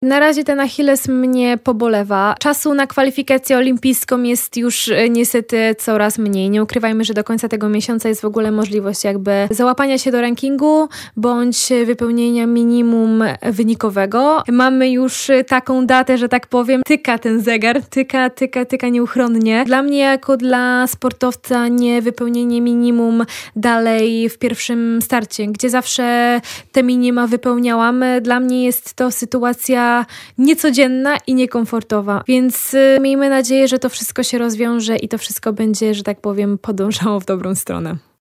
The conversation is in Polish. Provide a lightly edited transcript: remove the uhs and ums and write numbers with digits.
Na razie ten Achilles mnie pobolewa. Czasu na kwalifikację olimpijską jest już niestety coraz mniej. Nie ukrywajmy, że do końca tego miesiąca jest w ogóle możliwość jakby załapania się do rankingu bądź wypełnienia minimum wynikowego. Mamy już taką datę, że tak powiem, tyka ten zegar, tyka nieuchronnie. Dla mnie jako dla sportowca nie wypełnienie minimum dalej w pierwszym starcie, gdzie zawsze te minima wypełniałam. Dla mnie jest to sytuacja niecodzienna i niekomfortowa, więc miejmy nadzieję, że to wszystko się rozwiąże i to wszystko będzie, że tak powiem, podążało w dobrą stronę.